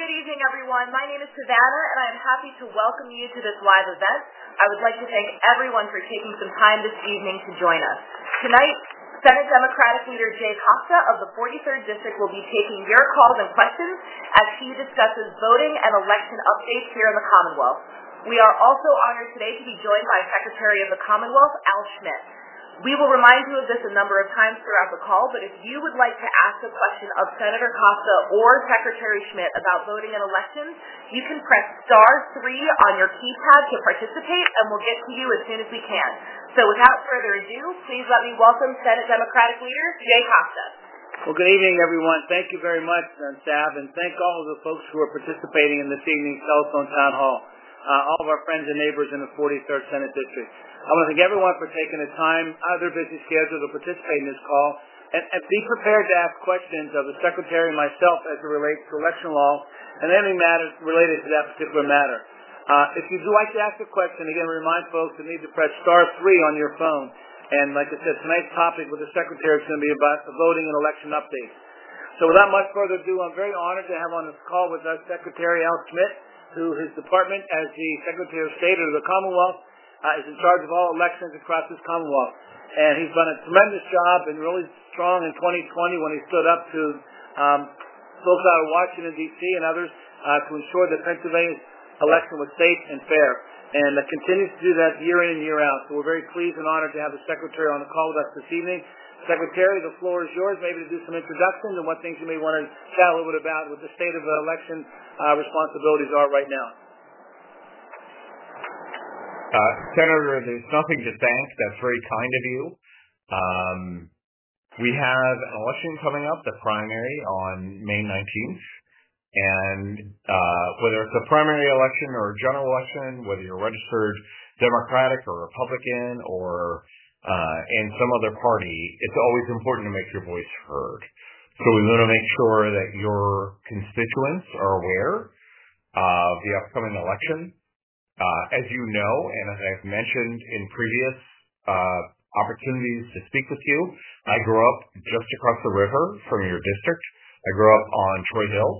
good evening, everyone. My name is Savannah, and I am happy to welcome you to this live event. I would like to thank everyone for taking some time this evening to join us. Tonight, Senate Democratic Leader Jay Costa of the 43rd District will be taking your calls and questions as he discusses voting and election updates here in the Commonwealth. We are also honored today to be joined by Secretary of the Commonwealth, Al Schmidt. We will remind you of this a number of times throughout the call, but if you would like to ask a question of Senator Costa or Secretary Schmidt about voting and elections, you can press *3 on your keypad to participate, and we'll get to you as soon as we can. So without further ado, please let me welcome Senate Democratic Leader Jay Costa. Well, good evening, everyone. Thank you very much, Sav, and thank all of the folks who are participating in this evening's telephone town hall. All of our friends and neighbors in the 43rd Senate District. I want to thank everyone for taking the time out of their busy schedule to participate in this call, and be prepared to ask questions of the Secretary and myself as it relates to election law and any matters related to that particular matter. If you'd like to ask a question, again, remind folks that need to press *3 on your phone. And like I said, tonight's topic with the Secretary is going to be about the voting and election updates. So without much further ado, I'm very honored to have on this call with us Secretary Al Schmidt, who his department as the Secretary of State of the Commonwealth is in charge of all elections across this Commonwealth. And he's done a tremendous job and really strong in 2020 when he stood up to folks out of Washington, D.C. and others to ensure that Pennsylvania's election was safe and fair. And continues to do that year in and year out. So we're very pleased and honored to have the Secretary on the call with us this evening. Secretary, the floor is yours, maybe to do some introductions and what things you may want to chat a little bit about what the state of the election responsibilities are right now. Senator, there's nothing to thank. That's very kind of you. We have an election coming up, the primary, on May 19th. And whether it's a primary election or a general election, whether you're registered Democratic or Republican or in some other party, it's always important to make your voice heard. So we want to make sure that your constituents are aware of the upcoming election. As you know, and as I've mentioned in previous opportunities to speak with you, I grew up just across the river from your district. I grew up on Troy Hill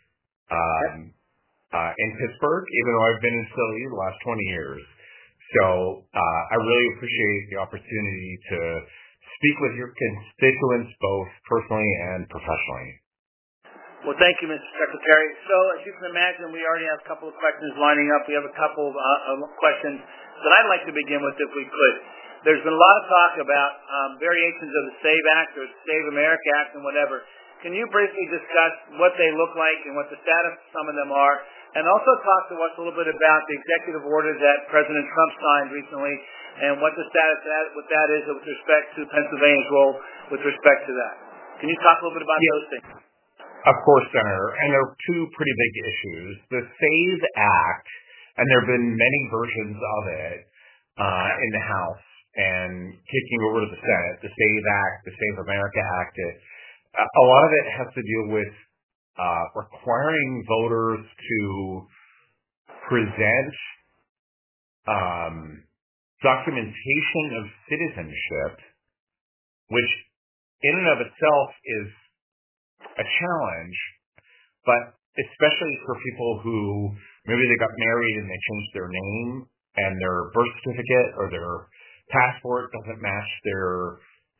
in Pittsburgh, even though I've been in Philly the last 20 years. So I really appreciate the opportunity to speak with your constituents both personally and professionally. Well, thank you, Mr. Secretary. So as you can imagine, we already have a couple of questions lining up. We have a couple of questions that I'd like to begin with if we could. There's been a lot of talk about variations of the SAVE Act or the Save America Act and whatever. Can you briefly discuss what they look like and what the status of some of them are? And also talk to us a little bit about the executive order that President Trump signed recently and what the status of that is with respect to Pennsylvania's role with respect to that. Can you talk a little bit about those things? Of course, Senator. And there are two pretty big issues. The SAVE Act, and there have been many versions of it in the House and kicking over to the Senate, the SAVE Act, the Save America Act. A lot of it has to deal with requiring voters to present documentation of citizenship, which in and of itself is a challenge, but especially for people who maybe they got married and they changed their name and their birth certificate or their passport doesn't match their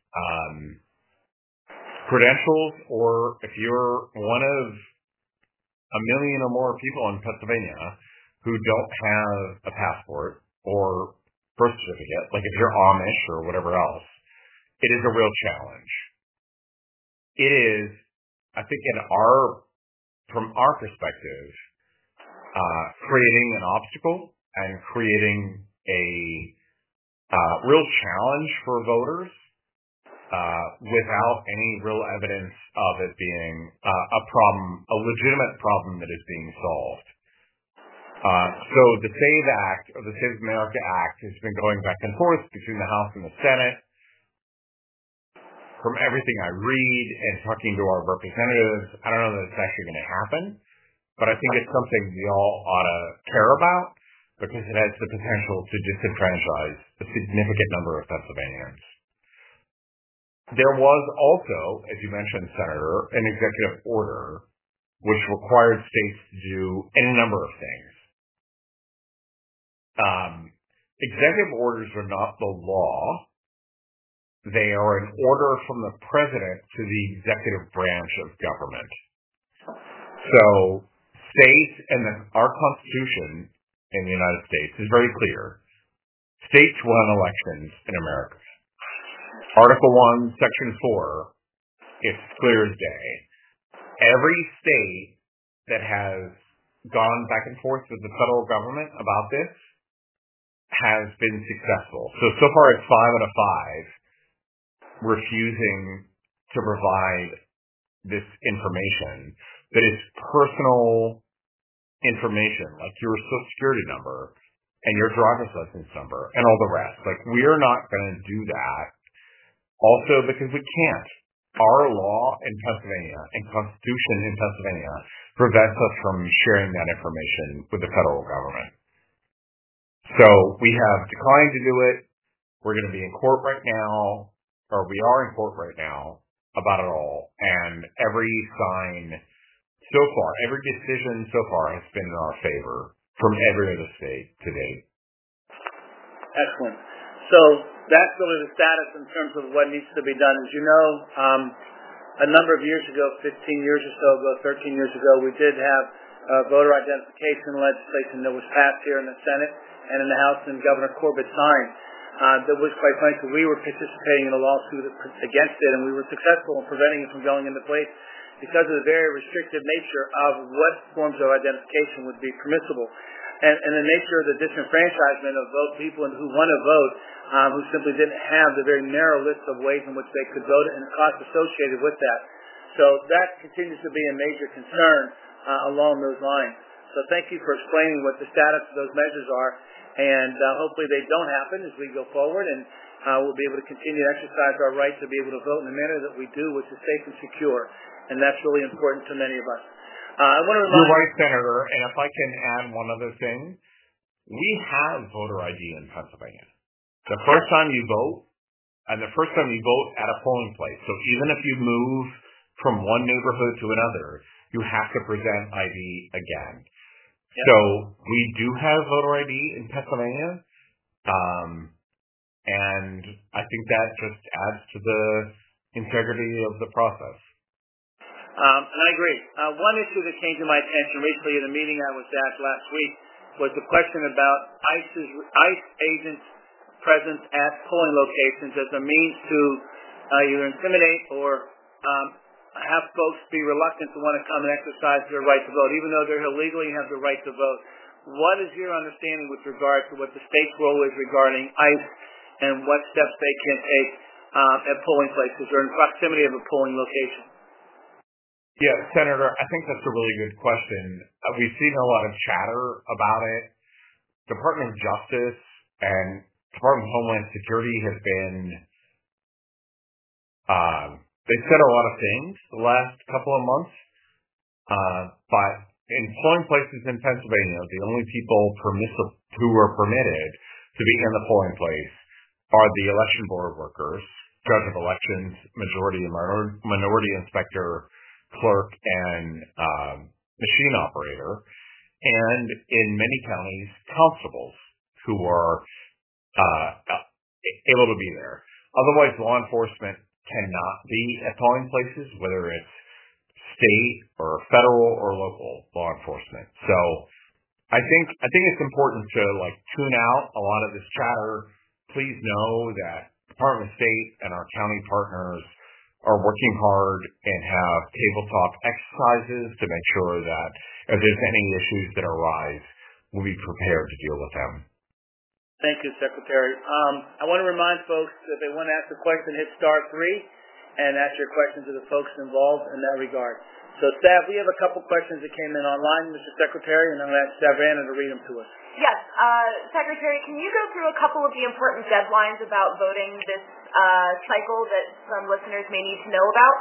credentials, or if you're one of a million or more people in Pennsylvania who don't have a passport or birth certificate, like if you're Amish or whatever else, it is a real challenge. It is, I think, from our perspective, creating an obstacle and creating a real challenge for voters without any real evidence of it being a problem, a legitimate problem that is being solved. So the SAVE Act, or the Save America Act, has been going back and forth between the House and the Senate. From everything I read and talking to our representatives, I don't know that it's actually going to happen, but I think it's something we all ought to care about because it has the potential to disenfranchise a significant number of Pennsylvanians. There was also, as you mentioned, Senator, an executive order which required states to do any number of things. Executive orders are not the law. They are an order from the president to the executive branch of government. So states and our Constitution in the United States is very clear. States run elections in America. Article 1, Section 4, it's clear as day. Every state that has gone back and forth with the federal government about this has been successful. So far it's 5 out of 5 refusing to provide this information that is personal information, like your Social Security number and your driver's license number and all the rest. Like, we're not going to do that. Also, because we can't. Our law in Pennsylvania and Constitution in Pennsylvania prevents us from sharing that information with the federal government. So we have declined to do it. We're going to be in court right now, or we are in court right now about it all. And every sign so far, every decision so far has been in our favor from every other state to date. Excellent. So that's really the status in terms of what needs to be done. As you know, a number of years ago, 15 years or so ago, 13 years ago, we did have voter identification legislation that was passed here in the Senate and in the House, and Governor Corbett signed. That was, quite frankly, we were participating in a lawsuit against it, and we were successful in preventing it from going into place because of the very restrictive nature of what forms of identification would be permissible. And the nature of the disenfranchisement of people who want to vote, who simply didn't have the very narrow list of ways in which they could vote and the cost associated with that. So that continues to be a major concern along those lines. So thank you for explaining what the status of those measures are, and hopefully they don't happen as we go forward, and we'll be able to continue to exercise our right to be able to vote in the manner that we do, which is safe and secure, and that's really important to many of us. I want to remind You're right, Senator, and if I can add one other thing, we have voter ID in Pennsylvania. The first time you vote, and the first time you vote at a polling place, so even if you move from one neighborhood to another, you have to present ID again. Yep. So we do have voter ID in Pennsylvania, and I think that just adds to the integrity of the process. And I agree. One issue that came to my attention recently in a meeting I was at last week was the question about ICE agents' presence at polling locations as a means to either intimidate or have folks be reluctant to want to come and exercise their right to vote, even though they're illegally and have the right to vote. What is your understanding with regard to what the state's role is regarding ICE and what steps they can take at polling places or in proximity of a polling location? Yeah, Senator, I think that's a really good question. We've seen a lot of chatter about it. Department of Justice and Department of Homeland Security have been, they've said a lot of things the last couple of months, but in polling places in Pennsylvania, the only people who are permitted to be in the polling place are the election board workers, judge of elections, majority and minority inspector, clerk, and machine operator, and in many counties, constables who are able to be there. Otherwise, law enforcement cannot be at polling places, whether it's state or federal or local law enforcement. So I think it's important to tune out a lot of this chatter. Please know that Department of State and our county partners are working hard and have tabletop exercises to make sure that if there's any issues that arise, we'll be prepared to deal with them. Thank you, Secretary. I want to remind folks that if they want to ask a question, hit *3 and ask your question to the folks involved in that regard. So, staff, we have a couple questions that came in online, Mr. Secretary, and I'm going to ask Savannah to read them to us. Yes. Secretary, can you go through a couple of the important deadlines about voting this cycle that some listeners may need to know about?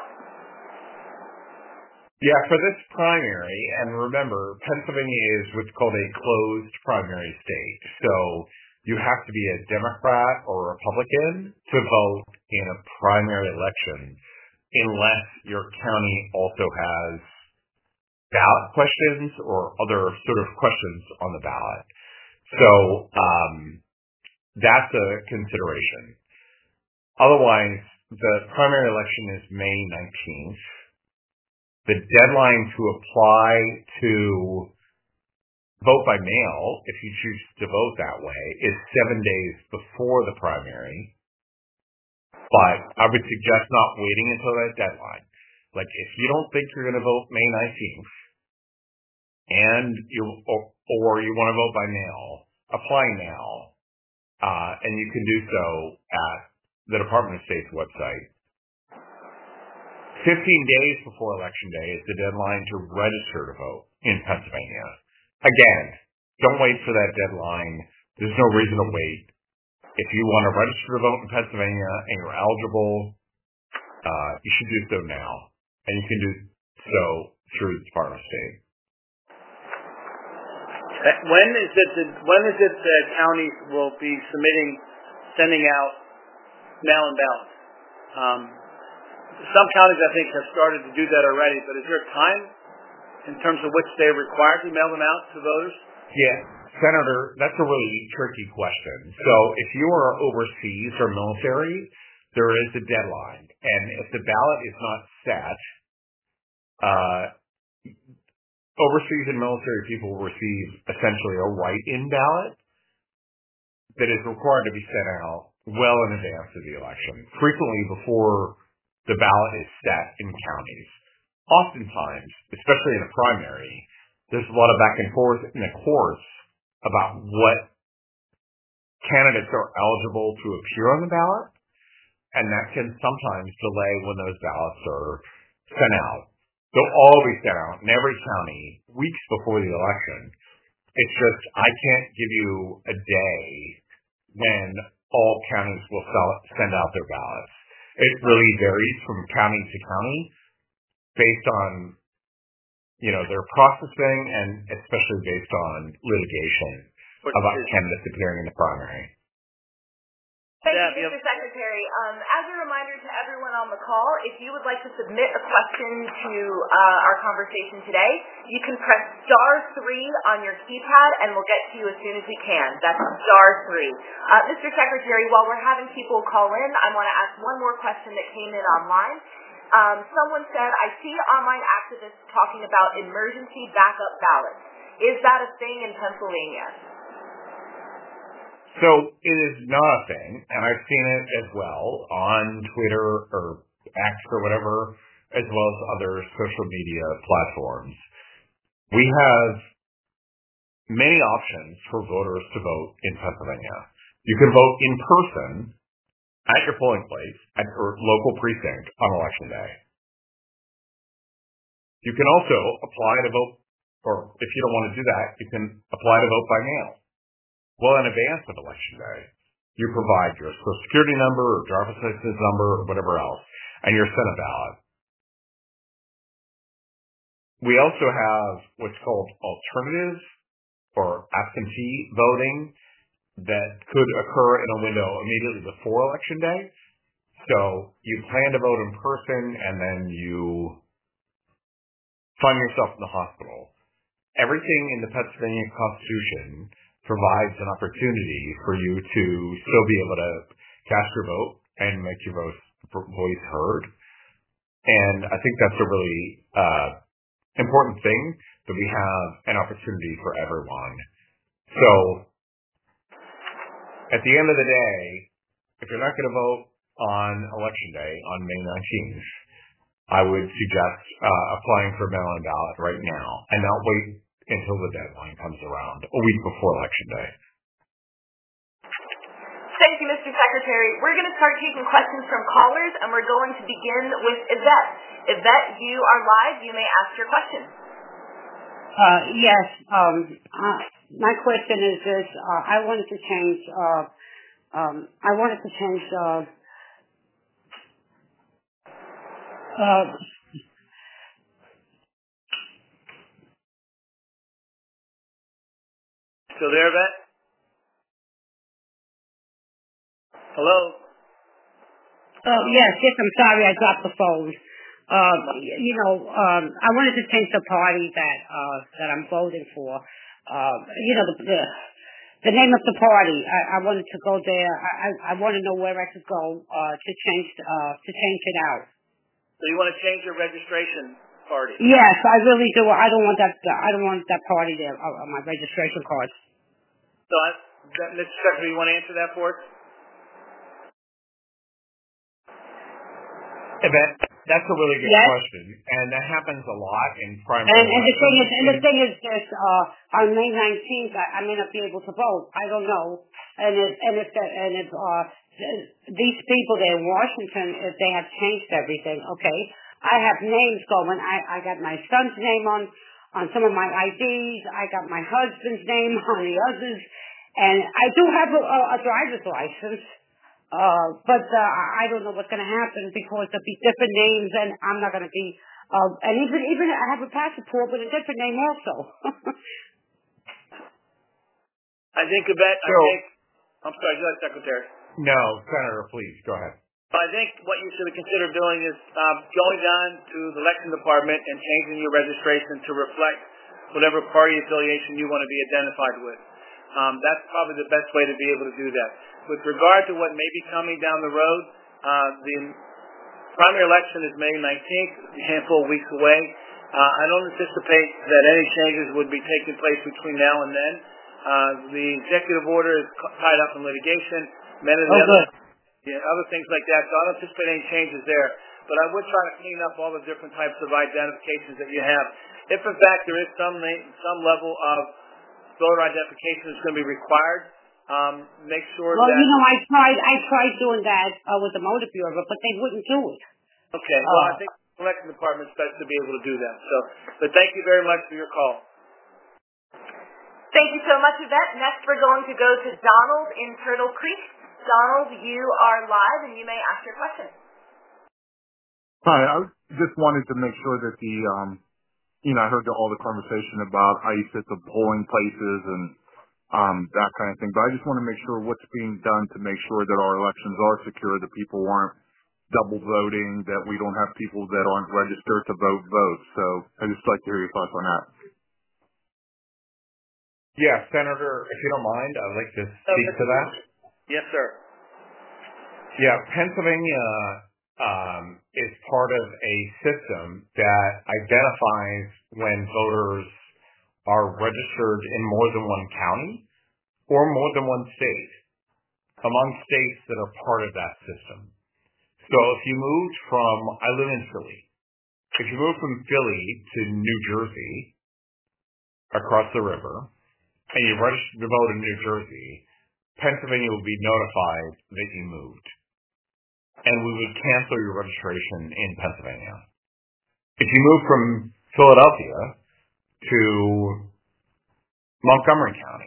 Yeah, for this primary, and remember, Pennsylvania is what's called a closed primary state. So you have to be a Democrat or Republican to vote in a primary election unless your county also has ballot questions or other sort of questions on the ballot. So that's a consideration. Otherwise, the primary election is May 19th. The deadline to apply to vote by mail, if you choose to vote that way, is 7 days before the primary. But I would suggest not waiting until that deadline. Like, if you don't think you're going to vote May 19th, and or you want to vote by mail, apply now, and you can do so at the Department of State's website. 15 days before Election Day is the deadline to register to vote in Pennsylvania. Again, don't wait for that deadline. There's no reason to wait. If you want to register to vote in Pennsylvania and you're eligible, you should do so now. And you can do so through the Department of State. When is it that counties will be sending out mail-in ballots? Some counties, I think, have started to do that already, but is there a time in terms of which they're required to mail them out to voters? Yeah, Senator, that's a really tricky question. So if you are overseas or military, there is a deadline. And if the ballot is not set, overseas and military people receive essentially a write-in ballot that is required to be sent out well in advance of the election, frequently before the ballot is set in counties. Oftentimes, especially in a primary, there's a lot of back and forth in the courts about what candidates are eligible to appear on the ballot, and that can sometimes delay when those ballots are sent out. They'll all be sent out in every county weeks before the election. It's just I can't give you a day when all counties will send out their ballots. It really varies from county to county based on, their processing and especially based on litigation about candidates appearing in the primary. Thank you, Mr. Secretary. As a reminder to everyone on the call, if you would like to submit a question to our conversation today, you can press *3 on your keypad and we'll get to you as soon as we can. That's *3. Mr. Secretary, while we're having people call in, I want to ask one more question that came in online. Someone said, I see online activists talking about emergency backup ballots. Is that a thing in Pennsylvania? So it is not a thing, and I've seen it as well on Twitter or X or whatever, as well as other social media platforms. We have many options for voters to vote in Pennsylvania. You can vote in person at your polling place at your local precinct on Election Day. You can also apply to vote, or if you don't want to do that, you can apply to vote by mail. Well, in advance of Election Day, you provide your Social Security number or driver's license number or whatever else, and you're sent a ballot. We also have what's called alternatives or absentee voting that could occur in a window immediately before Election Day. So you plan to vote in person and then you find yourself in the hospital. Everything in the Pennsylvania Constitution provides an opportunity for you to still be able to cast your vote and make your voice heard. And I think that's a really important thing, that we have an opportunity for everyone. So at the end of the day, if you're not going to vote on Election Day on May 19th, I would suggest applying for a mail-in ballot right now and not wait until the deadline comes around a week before Election Day. Thank you, Mr. Secretary. We're going to start taking questions from callers, and we're going to begin with Yvette. Yvette, you are live. You may ask your question. Yes. My question is this. I wanted to change. Still there, Yvette? Hello? Yes, I'm sorry, I dropped the phone. I wanted to change the party that I'm voting for. The name of the party. I wanted to go there. I want to know where I could go to change it out. So you want to change your registration party? Yes, I really do. I don't want that party there on my registration card. So, Mr. Secretary, you want to answer that for us? That's a really good question, and that happens a lot in primary elections. And the thing is this: on May 19th, I may not be able to vote. I don't know. And if these people there in Washington, if they have changed everything, okay. I have names going. I got my son's name on some of my IDs. I got my husband's name on the others, and I do have a driver's license. But I don't know what's going to happen because there'll be different names, and I'm not going to be. And even I have a passport with a different name also. I think I'm sorry, go ahead, Secretary. No, Senator, please go ahead. I think what you should consider doing is going down to the election department and changing your registration to reflect whatever party affiliation you want to be identified with. That's probably the best way to be able to do that. With regard to what may be coming down the road, the primary election is May 19th, a handful of weeks away. I don't anticipate that any changes would be taking place between now and then. The executive order is tied up in litigation, other things like that, so I don't anticipate any changes there. But I would try to clean up all the different types of identifications that you have. If, in fact, there is some level of voter identification that's going to be required, make sure that... Well, I tried doing that with the motor bureau, but they wouldn't do it. Okay, well, I think the election department's best to be able to do that. But thank you very much for your call. Thank you so much, Yvette. Next, we're going to go to Donald in Turtle Creek. Donald, you are live, and you may ask your question. Hi, I just wanted to make sure that I heard all the conversation about ICE at the polling places and that kind of thing, but I just want to make sure what's being done to make sure that our elections are secure, that people aren't double voting, that we don't have people that aren't registered to vote. So I'd just like to hear your thoughts on that. Yeah, Senator, if you don't mind, I'd like to speak to that. Yes, sir. Yeah, Pennsylvania is part of a system that identifies when voters are registered in more than one county or more than one state among states that are part of that system. So if you moved I live in Philly. If you move from Philly to New Jersey across the river and you registered to vote in New Jersey, Pennsylvania will be notified that you moved. And we would cancel your registration in Pennsylvania. If you move from Philadelphia to Montgomery County,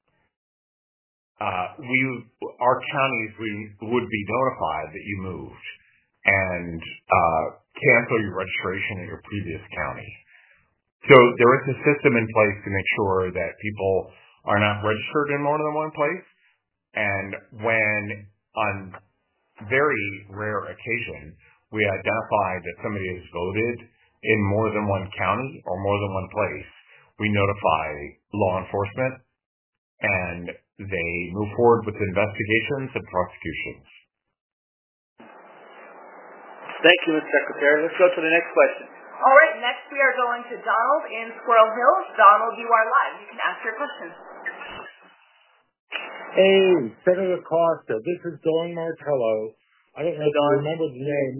our counties would be notified that you moved and cancel your registration in your previous county. So there is a system in place to make sure that people are not registered in more than one place. And when on very rare occasion we identify that somebody has voted in more than one county or more than one place, we notify law enforcement and they move forward with investigations and prosecutions. Thank you, Mr. Secretary. Let's go to the next question. All right, next we are going to Donald in Squirrel Hill. Donald, you are live. You can ask your question. Hey, Senator Costa, this is Don Martello. I don't know if you remember the name.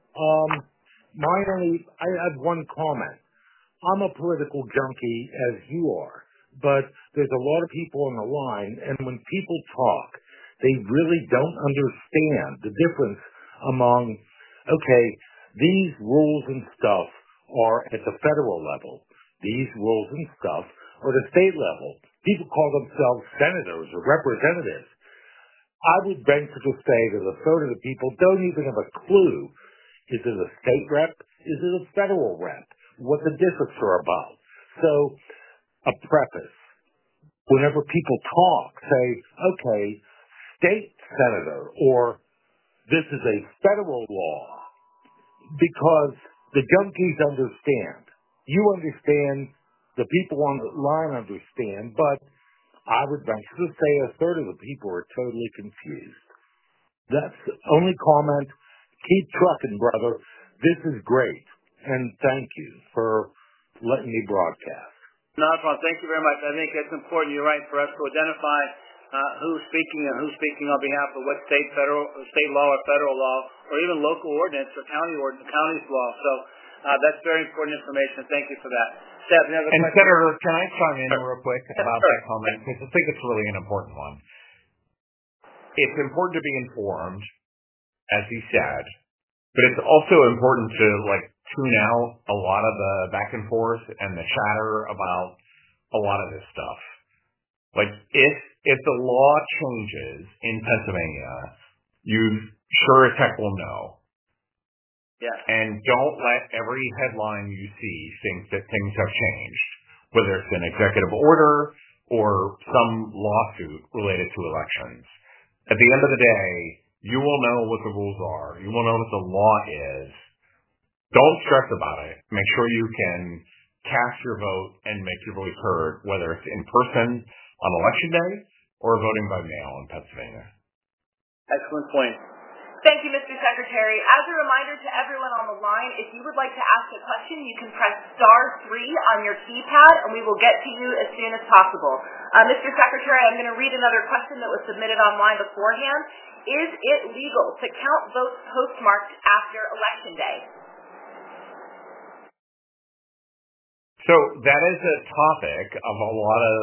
I have one comment. I'm a political junkie, as you are, but there's a lot of people on the line, and when people talk, they really don't understand the difference among, okay, these rules and stuff are at the federal level. These rules and stuff are at the state level. People call themselves senators or representatives. I would venture to say that a third of the people don't even have a clue. Is it a state rep? Is it a federal rep? What the districts are about. So, a preface. Whenever people talk, say, okay, state senator, or this is a federal law. Because The junkies understand. You understand. The people on the line understand, but I would venture to say a third of the people are totally confused. That's the only comment. Keep trucking, brother. This is great, and thank you for letting me broadcast. Not a problem. Thank you very much. I think it's important. You're right, for us to identify who's speaking and who's speaking on behalf of what state law or federal law, or even local ordinance or county's law. So that's very important information. Thank you for that. Seth, you have a question? Senator, can I chime in real quick about that comment? Because I think it's really an important one. It's important to be informed, as he said, but it's also important to tune out a lot of the back and forth and the chatter about a lot of this stuff. If the law changes in Pennsylvania, you sure as heck will know. Yeah. And don't let every headline you see think that things have changed, whether it's an executive order or some lawsuit related to elections. At the end of the day, you will know what the rules are. You will know what the law is. Don't stress about it. Make sure you can cast your vote and make your voice heard, whether it's in person on Election Day or voting by mail in Pennsylvania. Excellent point. Thank you, Mr. Secretary. As a reminder to everyone on the line, if you would like to ask a question, you can press *3 on your keypad, and we will get to you as soon as possible. Mr. Secretary, I'm going to read another question that was submitted online beforehand. Is it legal to count votes postmarked after Election Day? So that is a topic of a lot of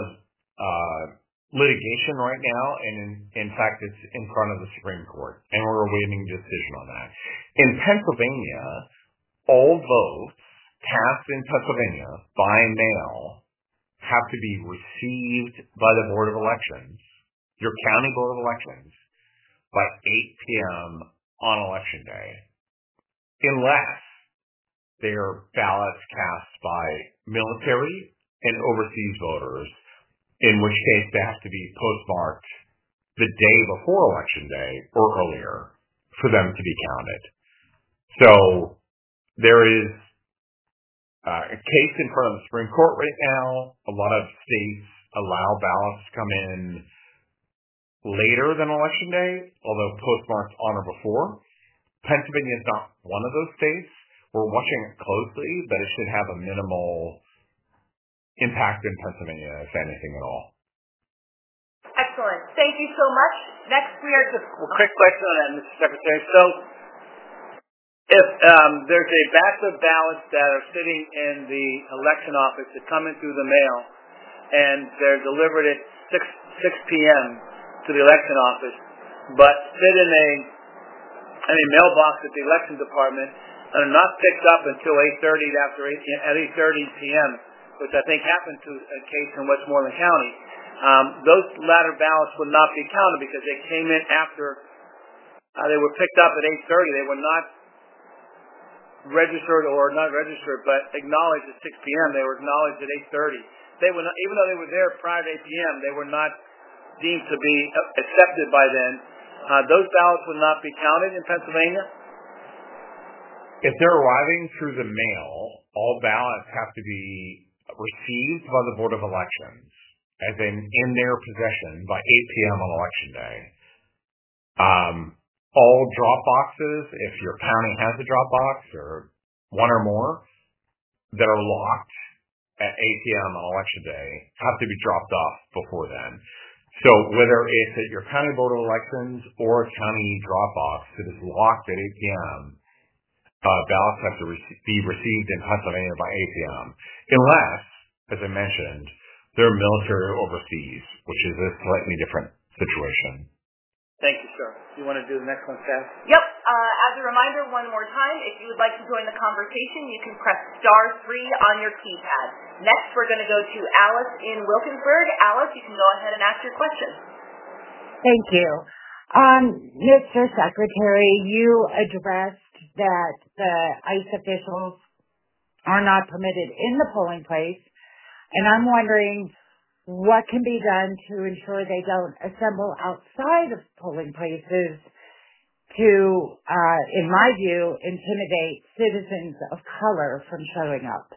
litigation right now, and in fact, it's in front of the Supreme Court, and we're awaiting a decision on that. In Pennsylvania, all votes cast in Pennsylvania by mail have to be received by the Board of Elections, your county Board of Elections, by 8 p.m. on Election Day, unless they are ballots cast by military and overseas voters, in which case they have to be postmarked the day before Election Day or earlier for them to be counted. So there is a case in front of the Supreme Court right now. A lot of states allow ballots to come in later than Election Day, although postmarked on or before. Pennsylvania is not one of those states. We're watching it closely, but it should have a minimal impact in Pennsylvania, if anything at all. Excellent. Thank you so much. Next, we are just... Quick question on that, Mr. Secretary. So, if there's a batch of ballots that are sitting in the election office that come in through the mail, and they're delivered at 6 p.m. to the election office, but sit in a mailbox at the election department, and are not picked up until 8:30 p.m., which I think happened to a case in Westmoreland County. Those latter ballots would not be counted because they came in after they were picked up at 8:30. They were not registered but acknowledged at 6 p.m. They were acknowledged at 8:30. They were not, even though they were there prior to 8 p.m., they were not deemed to be accepted by then. Those ballots would not be counted in Pennsylvania? If they're arriving through the mail, all ballots have to be received by the Board of Elections, as in their possession by 8 p.m. on Election Day. All drop boxes, if your county has a drop box or one or more that are locked at 8 p.m. on Election Day, have to be dropped off before then. So whether it's at your county Board of Elections or a county drop box that is locked at 8 p.m., ballots have to be received in Pennsylvania by 8 p.m. unless, as I mentioned, they're military overseas, which is a slightly different situation. Thank you, sir. You want to do the next one, Seth? Yep. As a reminder, one more time, if you would like to join the conversation, you can press *3 on your keypad. Next, we're going to go to Alice in Wilkinsburg. Alice, you can go ahead and ask your question. Thank you. Mr. Secretary, you addressed that the ICE officials are not permitted in the polling place, and I'm wondering what can be done to ensure they don't assemble outside of polling places to, in my view, intimidate citizens of color from showing up?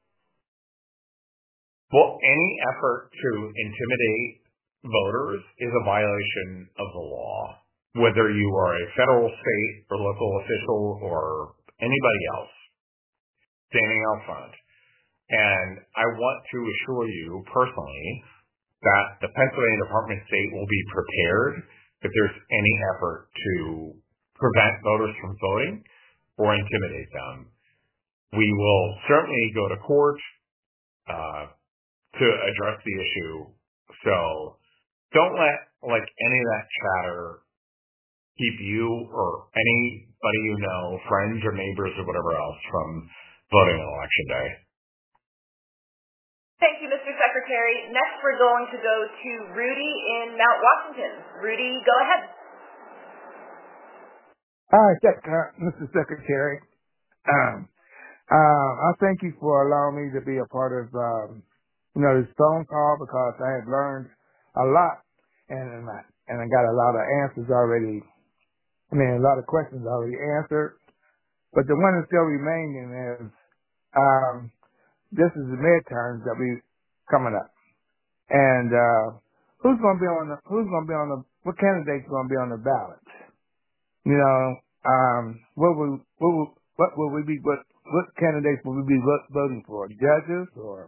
Well, any effort to intimidate voters is a violation of the law, whether you are a federal, state, or local official or anybody else standing out front. And I want to assure you personally that the Pennsylvania Department of State will be prepared if there's any effort to prevent voters from voting or intimidate them. We will certainly go to court to address the issue. So don't let any of that chatter keep you or anybody you know, friends or neighbors or whatever else, from voting on Election Day. Thank you, Mr. Secretary. Next, we're going to go to Rudy in Mount Washington. Rudy, go ahead. Hi, Mr. Secretary. I thank you for allowing me to be a part of, this phone call, because I have learned a lot, and I got a lot of answers already. A lot of questions already answered. But the one that's still remaining is, this is the midterms that we coming up, and what candidate's going to be on the ballot? What candidates will we be voting for? Judges or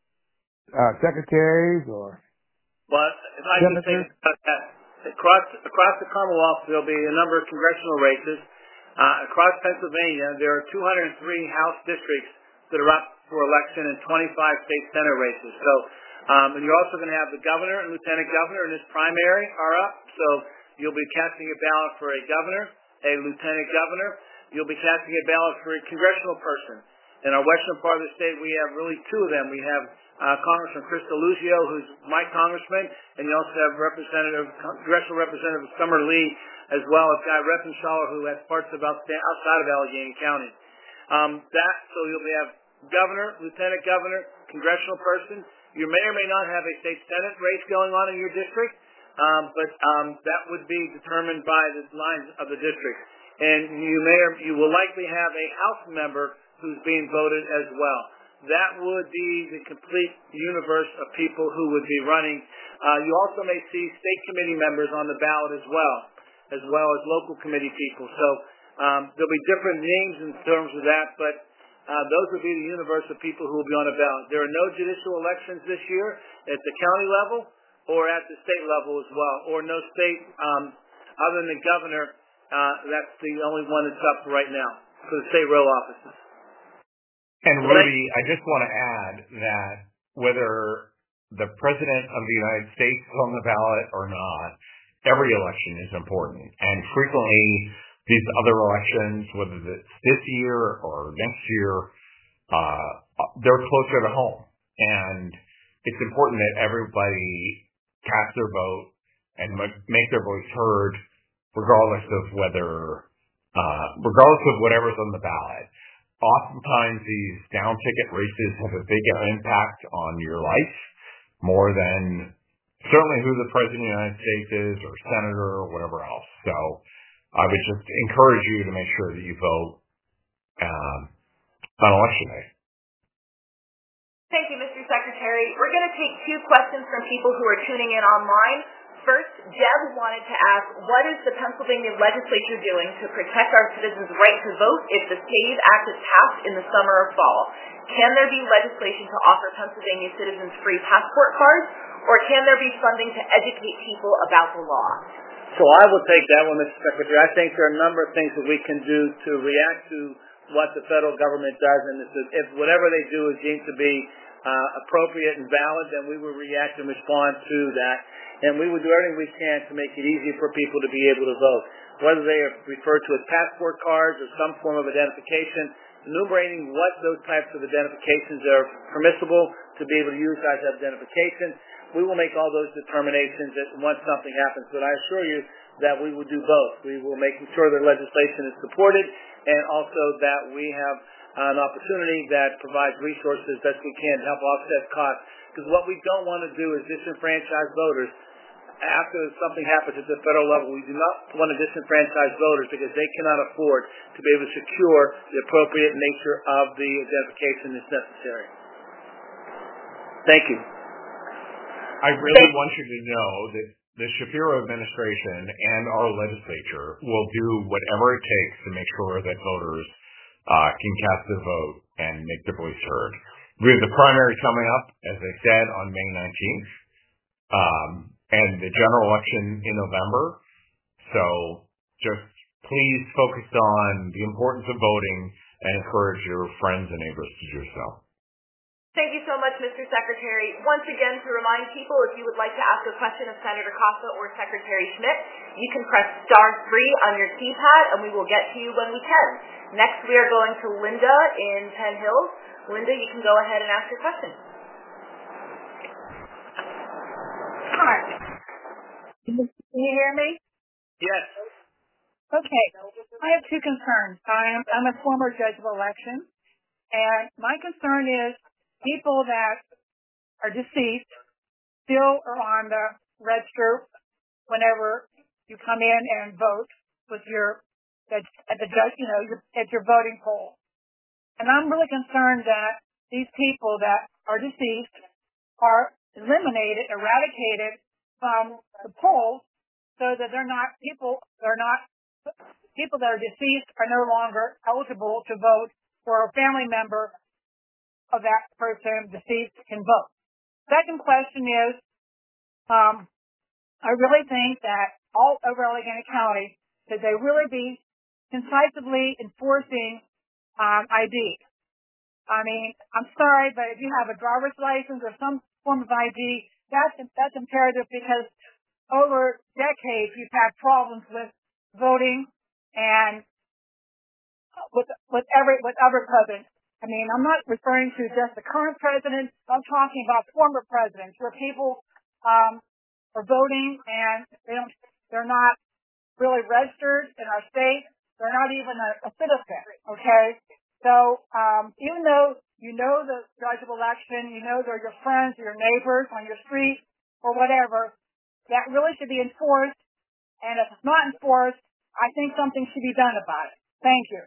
secretaries or Well, if I can say that, across the Commonwealth, there'll be a number of congressional races. Across Pennsylvania, there are 203 House districts that are up for election and 25 state Senate races. So, and you're also going to have the governor and lieutenant governor in this primary are up. So you'll be casting a ballot for a governor, a lieutenant governor. You'll be casting a ballot for a congressional person. In our western part of the state, we have really two of them. We have Congressman Chris Deluzio, who's my congressman, and you also have Congressional Representative Summer Lee, as well as Guy Reppenshaller, who has parts outside of Allegheny County. So you'll have governor, lieutenant governor, congressional person. You may or may not have a state Senate race going on in your district, but that would be determined by the lines of the district. And you will likely have a House member who's being voted as well. That would be the complete universe of people who would be running. You also may see state committee members on the ballot as well as local committee people. So there'll be different names in terms of that, but those would be the universe of people who will be on the ballot. There are no judicial elections this year at the county level or at the state level as well, or no state other than the governor. That's the only one that's up right now for the state row offices. And Rudy, I just want to add that whether the President of the United States is on the ballot or not, every election is important. And frequently, these other elections, whether it's this year or next year, they're closer to home. And it's important that everybody cast their vote and make their voice heard, regardless of whatever's on the ballot. Oftentimes, these down-ticket races have a big impact on your life, more than certainly who the President of the United States is or Senator or whatever else. So I would just encourage you to make sure that you vote on Election Day. Thank you, Mr. Secretary. We're going to take two questions from people who are tuning in online. First, Deb wanted to ask, what is the Pennsylvania legislature doing to protect our citizens' right to vote if the SAVE Act is passed in the summer or fall? Can there be legislation to offer Pennsylvania citizens free passport cards, or can there be funding to educate people about the law? So I will take that one, Mr. Secretary. I think there are a number of things that we can do to react to what the federal government does, and if whatever they do is deemed to be appropriate and valid, then we will react and respond to that. And we will do everything we can to make it easy for people to be able to vote, whether they are referred to as passport cards or some form of identification, enumerating what those types of identifications are permissible to be able to use as identification. We will make all those determinations once something happens, but I assure you that we will do both. We will make sure that legislation is supported, and also that we have an opportunity that provides resources best we can to help offset costs. Because what we don't want to do is disenfranchise voters after something happens at the federal level, we do not want to disenfranchise voters because they cannot afford to be able to secure the appropriate nature of the identification that's necessary. Thank you. I really want you to know that the Shapiro administration and our legislature will do whatever it takes to make sure that voters can cast their vote and make their voice heard. We have the primary coming up, as I said, on May 19th, and the general election in November. So just please focus on the importance of voting and encourage your friends and neighbors to do so. Thank you so much, Mr. Secretary. Once again, to remind people, if you would like to ask a question of Senator Costa or Secretary Schmidt, you can press *3 on your keypad, and we will get to you when we can. Next, we are going to Linda in Penn Hills. Linda, you can go ahead and ask your question. Hi. Can you hear me? Yes. Okay. I have two concerns. I'm a former judge of election, and my concern is people that are deceased still are on the register whenever you come in and vote with at your voting poll. And I'm really concerned that these people that are deceased are eradicated from the polls, so that people that are deceased are no longer eligible to vote, or a family member of that person deceased can vote. Second question is, I really think that all over Allegheny County, that they really be concisively enforcing ID. I mean, I'm sorry, but if you have a driver's license or some form of ID, that's imperative, because over decades we've had problems with voting and with other presidents. I mean, I'm not referring to just the current president. I'm talking about former presidents, where people are voting and they're not really registered in our state. They're not even a citizen. Okay, so even though you know the judge of election, you know they're your friends or your neighbors on your street or whatever, that really should be enforced. And if it's not enforced, I think something should be done about it. Thank you.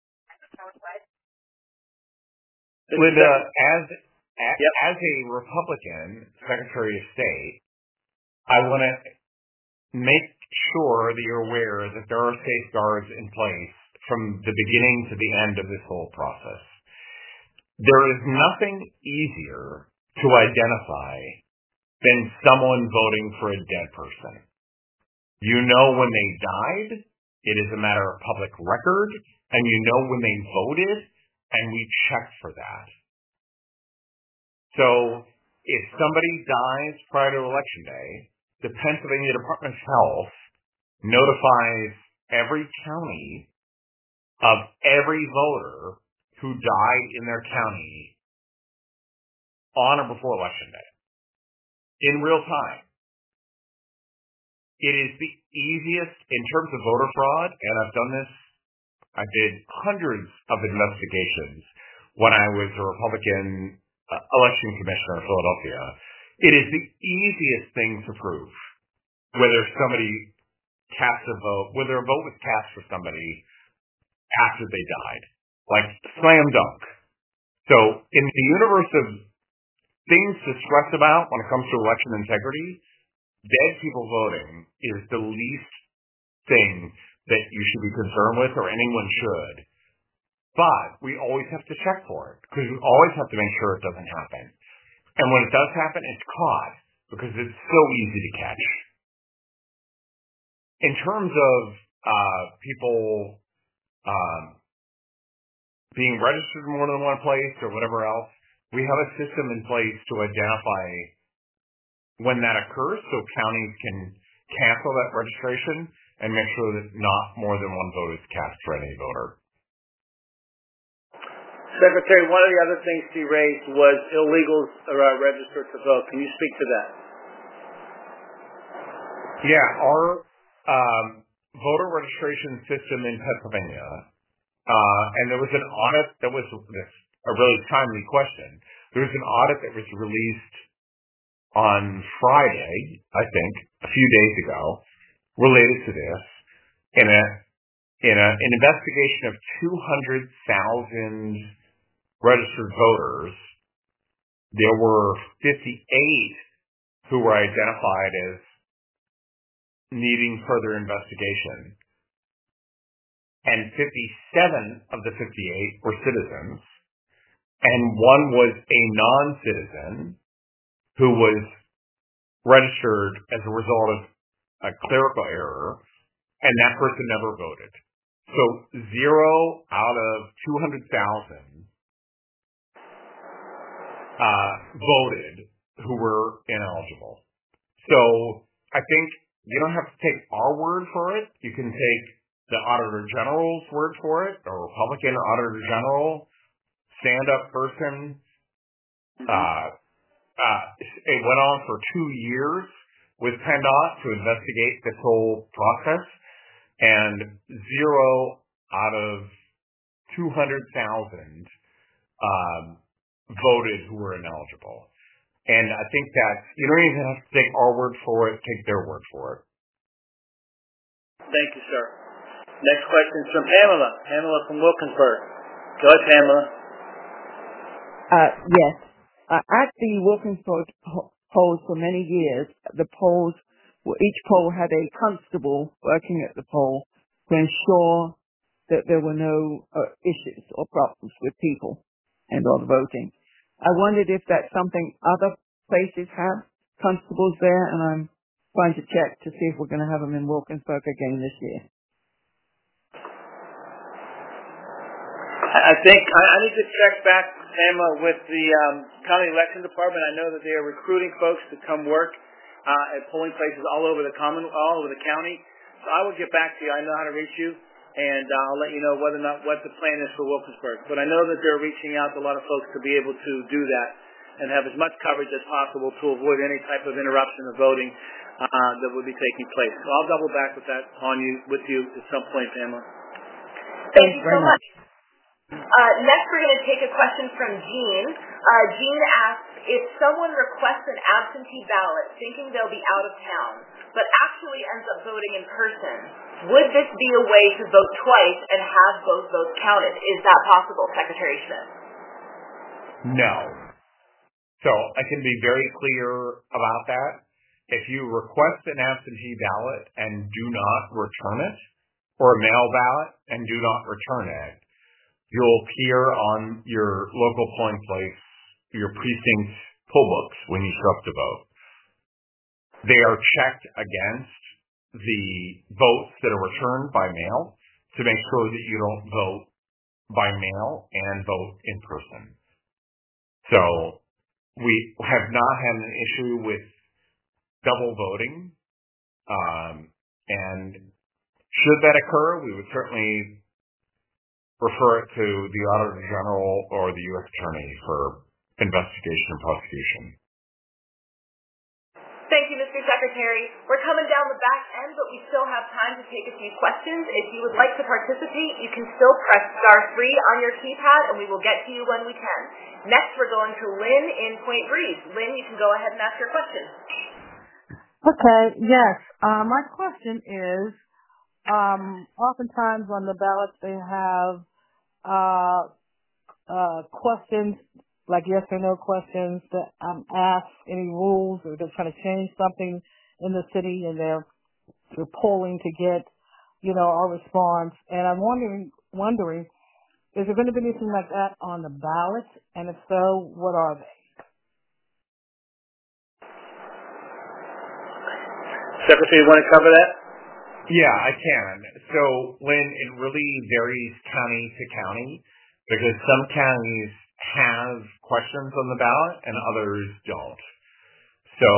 Linda, as a Republican Secretary of State, I want to make sure that you're aware that there are safeguards in place from the beginning to the end of this whole process. There is nothing easier to identify than someone voting for a dead person. You know when they died, it is a matter of public record, and you know when they voted, and we check for that. So if somebody dies prior to Election Day, the Pennsylvania Department of Health notifies every county of every voter who died in their county on or before Election Day in real time. It is the easiest in terms of voter fraud, and I've done this. I did hundreds of investigations when I was a Republican election commissioner in Philadelphia. It is the easiest thing to prove whether somebody cast a vote, whether a vote was cast for somebody after they died. Like, slam dunk. So in the universe of things to stress about when it comes to election integrity, dead people voting is the least thing that you should be concerned with, or anyone should. But we always have to check for it, because we always have to make sure it doesn't happen. And when it does happen, it's caught, because it's so easy to catch. In terms of people being registered in more than one place or whatever else, we have a system in place to identify when that occurs, so counties can cancel that registration and make sure that not more than one vote is cast for any voter. Secretary, one of the other things she raised was illegals are registered to vote. Can you speak to that? Yeah, our voter registration system in Pennsylvania, and there was an audit that was a really timely question. There was an audit that was released on Friday, I think, a few days ago, related to this, in an investigation of 200,000 registered voters, there were 58 who were identified as needing further investigation, and 57 of the 58 were citizens, and one was a non-citizen who was registered as a result of a clerical error, and that person never voted. So 0 out of 200,000 voted who were ineligible. So I think you don't have to take our word for it. You can take the Auditor General's word for it, or Republican Auditor General, stand-up person. It went on for 2 years with PennDOT to investigate this whole process, and 0 out of 200,000 voted who were ineligible. And I think that you don't even have to take our word for it, take their word for it. Thank you, sir. Next question is from Pamela. Pamela from Wilkinsburg. Go ahead, Pamela. Yes. At the Wilkinsburg polls for many years, each poll had a constable working at the poll to ensure that there were no issues or problems with people and all the voting. I wondered if that's something other places have, constables there, and I'm trying to check to see if we're going to have them in Wilkinsburg again this year. I think I need to check back, Emma, with the county election department. I know that they are recruiting folks to come work at polling places all over the county. So I will get back to you. I know how to reach you, and I'll let you know whether or not what the plan is for Wilkinsburg. But I know that they're reaching out to a lot of folks to be able to do that and have as much coverage as possible to avoid any type of interruption of voting that would be taking place. So I'll double back with that with you at some point, Pamela. Thank you so much. Next, we're going to take a question from Jean. Jean asks, if someone requests an absentee ballot thinking they'll be out of town, but actually ends up voting in person, would this be a way to vote twice and have both votes counted? Is that possible, Secretary Schmidt? No. So I can be very clear about that. If you request an absentee ballot and do not return it, or a mail ballot and do not return it, you'll appear on your local polling place, your precinct poll books when you show up to vote. They are checked against the votes that are returned by mail to make sure that you don't vote by mail and vote in person. So we have not had an issue with double voting. And should that occur, we would certainly refer it to the Auditor General or the U.S. Attorney for investigation and prosecution. Thank you, Mr. Secretary. We're coming down the back end, but we still have time to take a few questions. If you would like to participate, you can still press *3 on your keypad, and we will get to you when we can. Next, we're going to Lynn in Point Breeze. Lynn, you can go ahead and ask your question. Okay, yes. My question is, oftentimes on the ballots they have questions, like yes or no questions that ask any rules, or they're trying to change something in the city and they're polling to get, our response. And I'm wondering, is there going to be anything like that on the ballot? And if so, what are they? Secretary, you want to cover that? Yeah, I can. So, Lynn, it really varies county to county because some counties have questions on the ballot and others don't. So,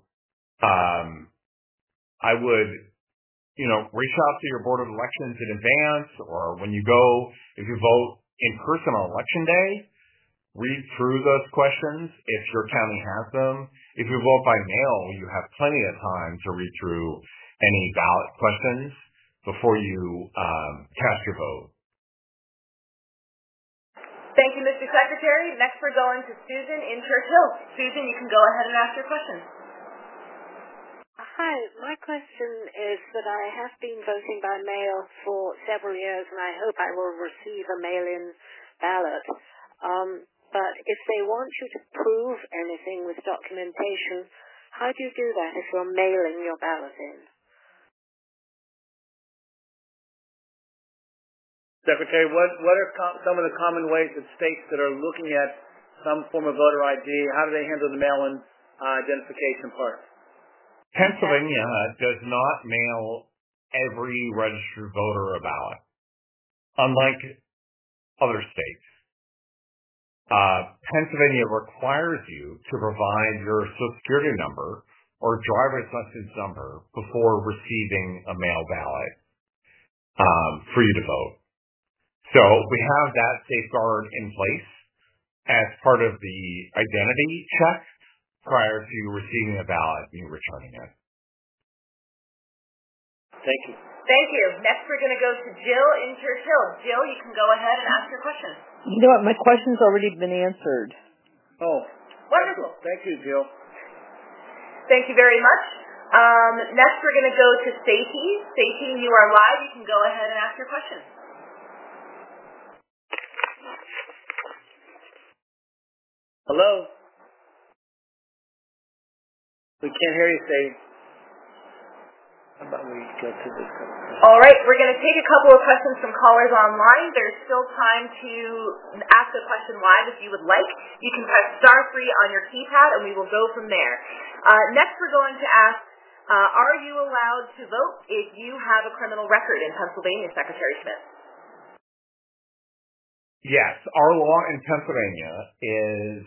I would, reach out to your Board of Elections in advance, or when you go, if you vote in person on Election Day, read through those questions if your county has them. If you vote by mail, you have plenty of time to read through any ballot questions before you cast your vote. Thank you, Mr. Secretary. Next we're going to Susan in Churchill. Susan, you can go ahead and ask your question. Hi, my question is that I have been voting by mail for several years, and I hope I will receive a mail-in ballot. But if they want you to prove anything with documentation, how do you do that if you're mailing your ballot in? Secretary, what are some of the common ways that states that are looking at some form of voter ID, how do they handle the mail-in identification part? Pennsylvania does not mail every registered voter a ballot, unlike other states. Pennsylvania requires you to provide your Social Security number or driver's license number before receiving a mail ballot for you to vote. So we have that safeguard in place as part of the identity check prior to receiving a ballot and you returning it. Thank you. Thank you. Next we're going to go to Jill in Churchill. Jill, you can go ahead and ask your question. You know what? My question's already been answered. Oh. Wonderful. Thank you, Jill. Thank you very much. Next we're going to go to Stacey. Stacey, you are live. You can go ahead and ask your question. Hello? We can't hear you, Stacey. How about we go to this? All right, we're going to take a couple of questions from callers online. There's still time to ask a question live if you would like. You can press *3 on your keypad, and we will go from there. Next, we're going to ask, are you allowed to vote if you have a criminal record in Pennsylvania, Secretary Schmidt? Yes, our law in Pennsylvania is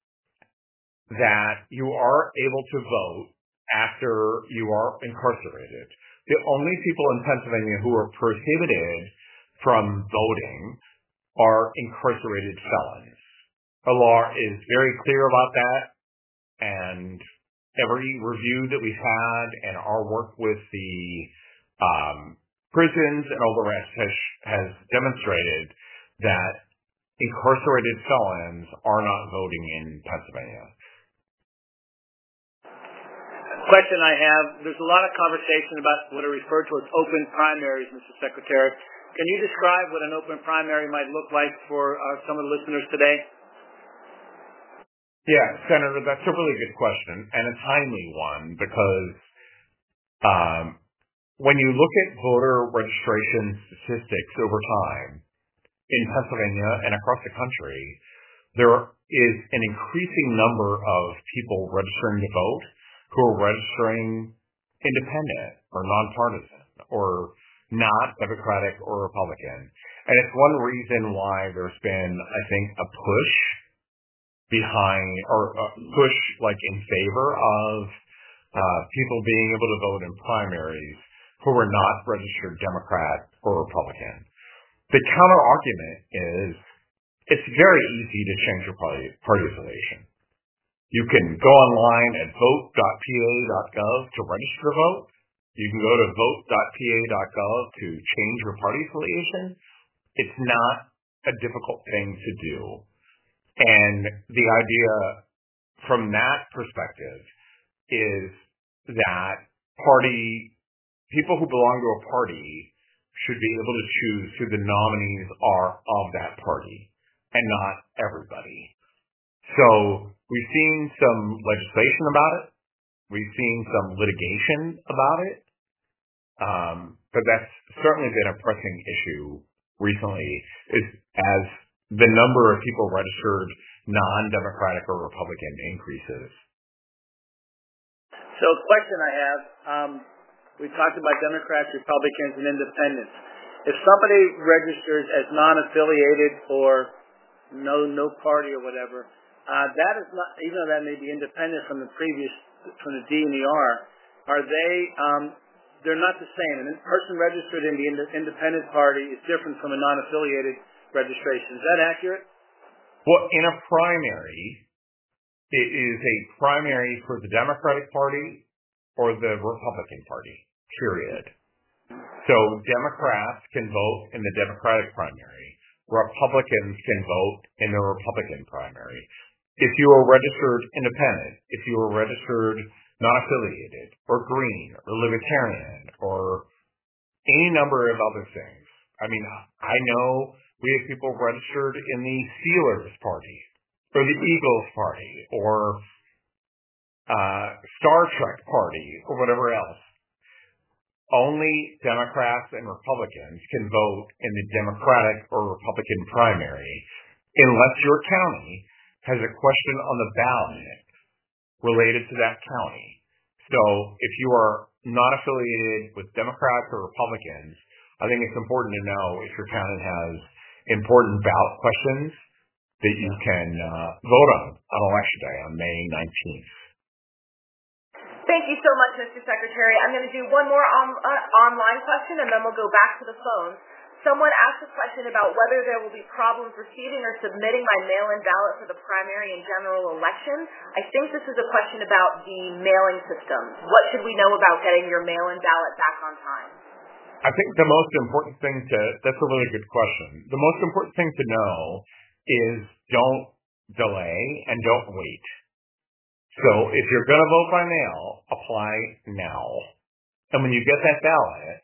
that you are able to vote after you are incarcerated. The only people in Pennsylvania who are prohibited from voting are incarcerated felons. The law is very clear about that, and every review that we've had and our work with the prisons and all the rest has demonstrated that incarcerated felons are not voting in Pennsylvania. Question I have, there's a lot of conversation about what are referred to as open primaries, Mr. Secretary. Can you describe what an open primary might look like for some of the listeners today? Yeah, Senator, that's a really good question, and a timely one, because when you look at voter registration statistics over time in Pennsylvania and across the country, there is an increasing number of people registering to vote who are registering independent or nonpartisan or not Democratic or Republican. And it's one reason why there's been, I think, a push behind, or a push like in favor of people being able to vote in primaries who are not registered Democrat or Republican. The counter argument is it's very easy to change your party affiliation. You can go online at vote.pa.gov to register to vote. You can go to vote.pa.gov to change your party affiliation. It's not a difficult thing to do. And the idea from that perspective is that people who belong to a party should be able to choose who the nominees are of that party and not everybody. So we've seen some legislation about it. We've seen some litigation about it. But that's certainly been a pressing issue recently, as the number of people registered non-Democratic or Republican increases. So a question I have, we talked about Democrats, Republicans, and independents. If somebody registers as non-affiliated or no party or whatever, that is not, even though that may be independent from the D and the R, are they, they're not the same. And a person registered in the independent party is different from a non-affiliated registration. Is that accurate? Well, in a primary, it is a primary for the Democratic Party or the Republican Party, period. So Democrats can vote in the Democratic primary. Republicans can vote in the Republican primary. If you are registered independent, if you are registered non-affiliated, or green, or libertarian, or any number of other things. I mean, I know we have people registered in the Steelers Party, or the Eagles Party, or Star Trek Party, or whatever else. Only Democrats and Republicans can vote in the Democratic or Republican primary unless your county has a question on the ballot related to that county. So if you are not affiliated with Democrats or Republicans, I think it's important to know if your county has important ballot questions that you can vote on Election Day on May 19th. Thank you so much, Mr. Secretary. I'm going to do one more online question, and then we'll go back to the phone. Someone asked a question about whether there will be problems receiving or submitting my mail-in ballot for the primary and general election. I think this is a question about the mailing system. What should we know about getting your mail-in ballot back on time? I think the most important thing that's a really good question. The most important thing to know is don't delay and don't wait. So if you're going to vote by mail, apply now. And when you get that ballot,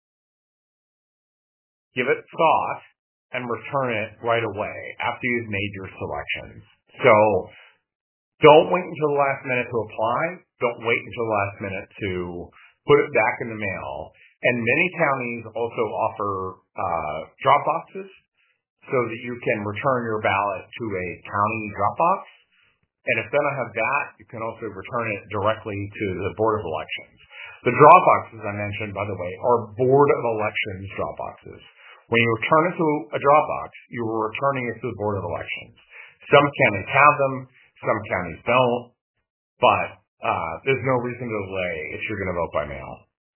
give it thought and return it right away after you've made your selections. So don't wait until the last minute to apply. Don't wait until the last minute to put it back in the mail. And many counties also offer drop boxes so that you can return your ballot to a county drop box. And if they don't have that, you can also return it directly to the Board of Elections. The drop boxes I mentioned, by the way, are Board of Elections drop boxes. When you return it to a drop box, you are returning it to the Board of Elections. Some counties have them, some counties don't, but there's no reason to delay if you're going to vote by mail.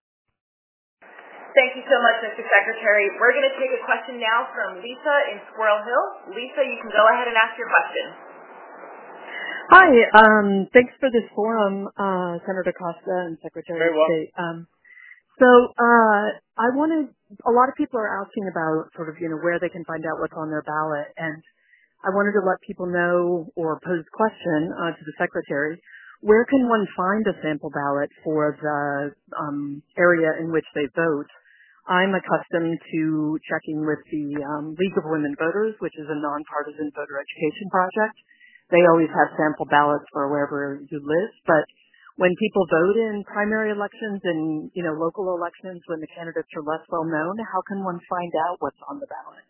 Thank you so much, Mr. Secretary. We're going to take a question now from Lisa in Squirrel Hill. Lisa, you can go ahead and ask your question. Hi, thanks for this forum, Senator Costa and Secretary of State. I wanted, a lot of people are asking about sort of, where they can find out what's on their ballot, and I wanted to let people know or pose a question to the Secretary. Where can one find a sample ballot for the area in which they vote? I'm accustomed to checking with the League of Women Voters, which is a nonpartisan voter education project. They always have sample ballots for wherever you live, but when people vote in primary elections and, local elections when the candidates are less well known, how can one find out what's on the ballot?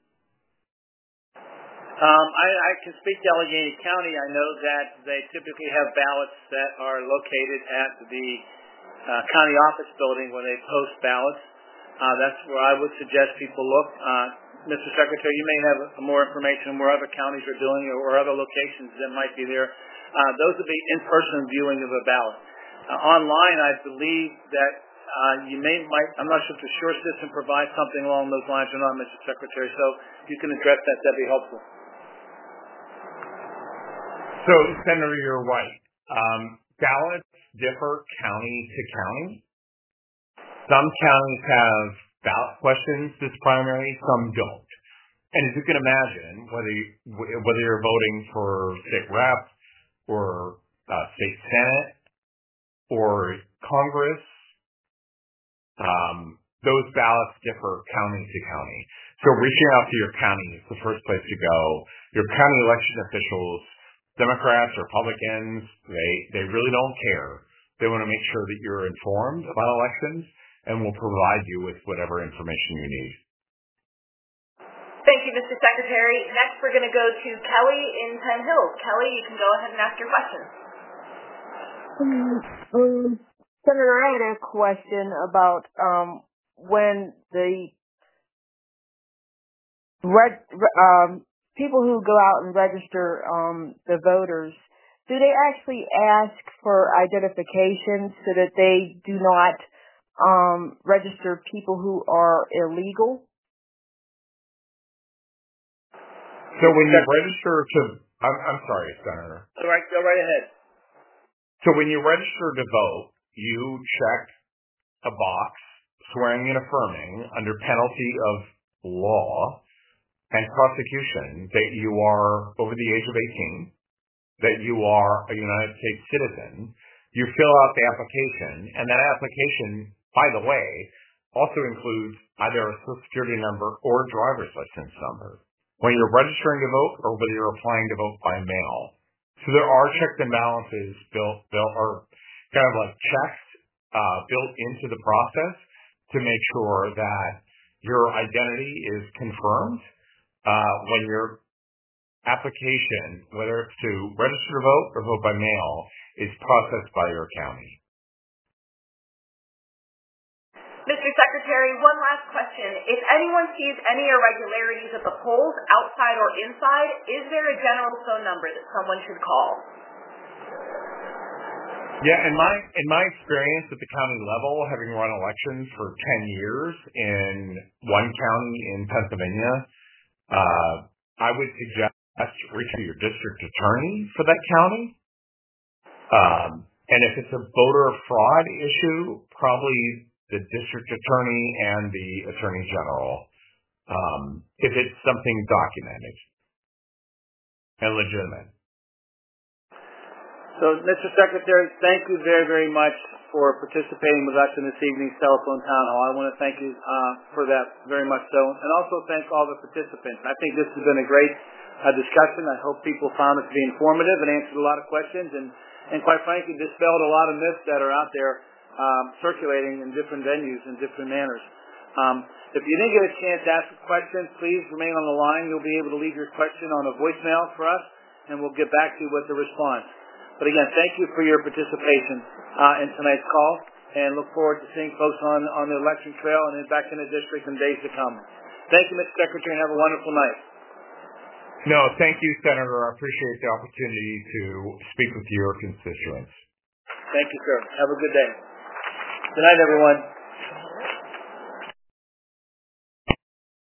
I can speak to Allegheny County. I know that they typically have ballots that are located at the county office building where they post ballots. That's where I would suggest people look. Mr. Secretary, you may have more information on where other counties are doing or other locations that might be there. Those would be in-person viewing of a ballot. Online, I believe that I'm not sure if the Sure system provides something along those lines or not, Mr. Secretary, so if you can address that, that'd be helpful. So, Senator, you're right. Ballots differ county to county. Some counties have ballot questions this primary, some don't. And as you can imagine, whether you're voting for state rep or state senate or Congress, those ballots differ county to county. So reaching out to your county is the first place to go. Your county election officials, Democrats, Republicans, they really don't care. They want to make sure that you're informed about elections and will provide you with whatever information you need. Thank you, Mr. Secretary. Next, we're going to go to Kelly in Penn Hills. Kelly, you can go ahead and ask your question. Senator, I had a question about when the people who go out and register the voters, do they actually ask for identification so that they do not register people who are illegal? So when you register I'm sorry, Senator. All right, go right ahead. So when you register to vote, you check a box swearing and affirming under penalty of law and prosecution that you are over the age of 18, that you are a United States citizen. You fill out the application, and that application, by the way, also includes either a Social Security number or a driver's license number when you're registering to vote or whether you're applying to vote by mail. So there are checks and balances built or kind of like checks built into the process to make sure that your identity is confirmed when your application, whether it's to register to vote or vote by mail, is processed by your county. Mr. Secretary, one last question. If anyone sees any irregularities at the polls, outside or inside, is there a general phone number that someone should call? Yeah, in my experience at the county level, having run elections for 10 years in one county in Pennsylvania, I would suggest reaching your district attorney for that county. And if it's a voter fraud issue, probably the district attorney and the attorney general, if it's something documented and legitimate. So, Mr. Secretary, thank you very, very much for participating with us in this evening's telephone town hall. I want to thank you for that very much so, and also thank all the participants. I think this has been a great discussion. I hope people found it to be informative and answered a lot of questions, and quite frankly, dispelled a lot of myths that are out there circulating in different venues in different manners. If you didn't get a chance to ask a question, please remain on the line. You'll be able to leave your question on a voicemail for us, and we'll get back to you with the response. But again, thank you for your participation in tonight's call, and look forward to seeing folks on the election trail and then back in the district in days to come. Thank you, Mr. Secretary, and have a wonderful night. No, thank you, Senator. I appreciate the opportunity to speak with your constituents. Thank you, sir. Have a good day. Good night, everyone.